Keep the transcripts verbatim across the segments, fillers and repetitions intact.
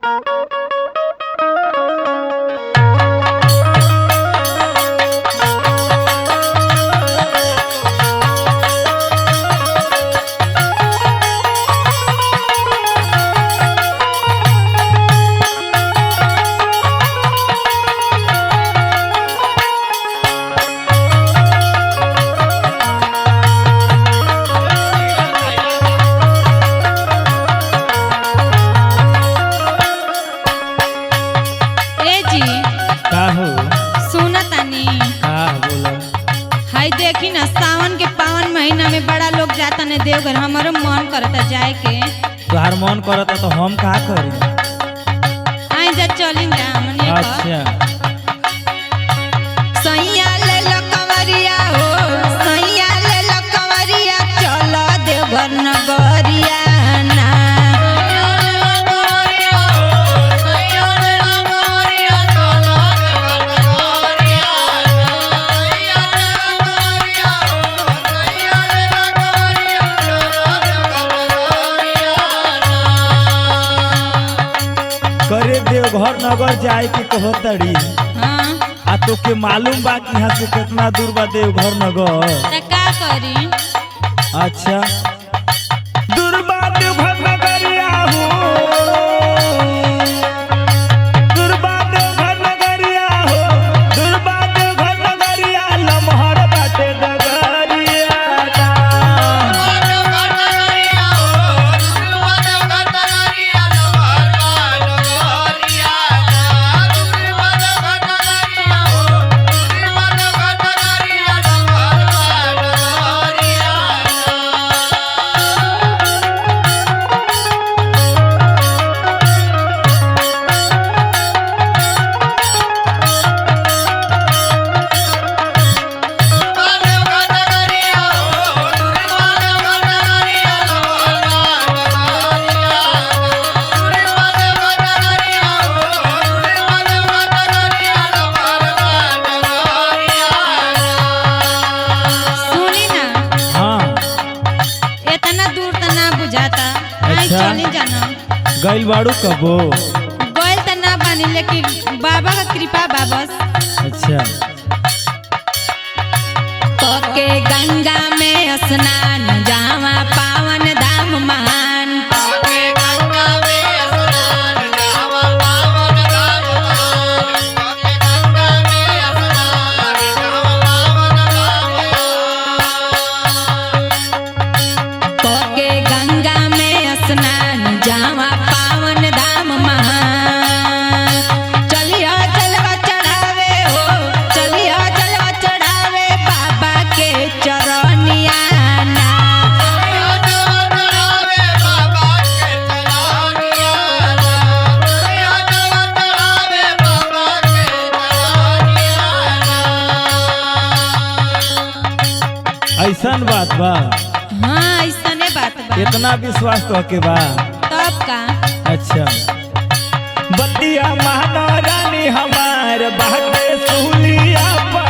देवघर हमारो मन करता जाए के। तोहार मन करता तो हम का करी? आई जा चली जा हमने। अच्छा सैया ले लो कंवरिया हो, सैया ले लो कंवरिया, चलो देवघर नगरिया ना। करे देवघर नगर जाए के कहो तड़ी। हाँ आ तो के मालूम बा कि यहाँ से कितना दूर बा देवघर नगर? त का करी? अच्छा दूर बा देवघर नगरिया हो, दूर बा देवघर नगरिया हो, दूर बा देवघर नगरिया, लमहर बाटे नगरिया ना। गइल बाड़ू कबो? गइल त ना बानी, लेकिन बाबा का कृपा बा बस। अच्छा तो के गंगा में स्नान, जावा पावन धाम महान। तो के गंगा में स्नान, जावा पावन धाम महान। चलिया जलवा चढ़ावे हो, चलिया जलवा चढ़ावे बाबा के चरनिया ना। ऐसन बात बा? हाँ ऐसने बात बा। इतना विश्वास तो के बा? तब का? अच्छा बतिया महारानी हमार बाटे सुलिया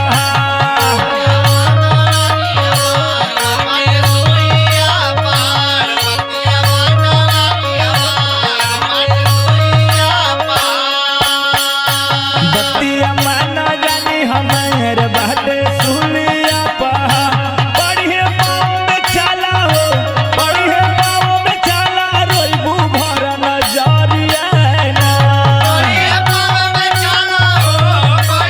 बतिया महारानी हमार बाटे सुलिया पहा। बढ़िया पाँव में चला हो, बढ़िया पाँव में चला, रोइबू भर नजरिया ना।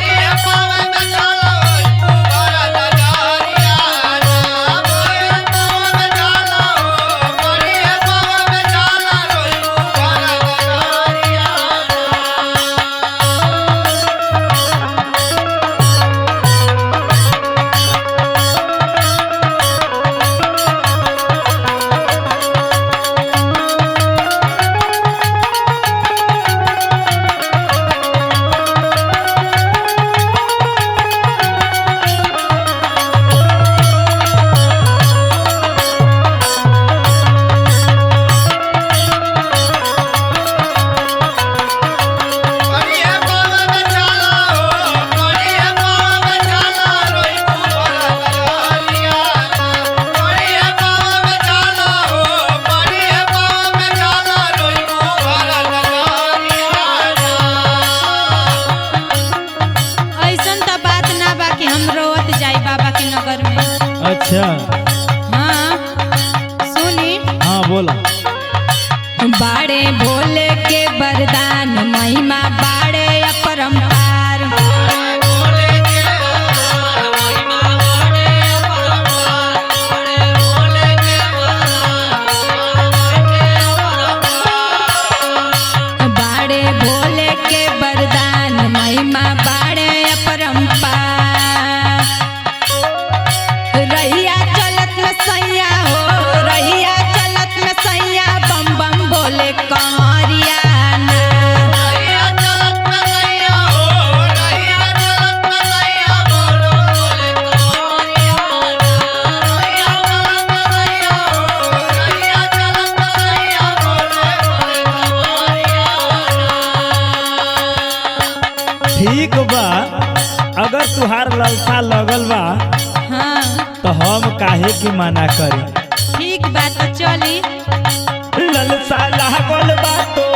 अच्छा हाँ सुनी। हाँ बोला। बाड़े भोले के वरदान महिमा बाड़े अपरंपार। बाड़े भोले के वरदान महिमा बाड़े अपरंपार। रहिया चलत में सैया हो रहिया चलत में सैया बम बम बोले कंवरिया ना। ठीक बा, अगर तुहार ललसा लगल बा हाँ तो हम काहे की मना करी। ठीक बात चली। ललसा लागल बा तो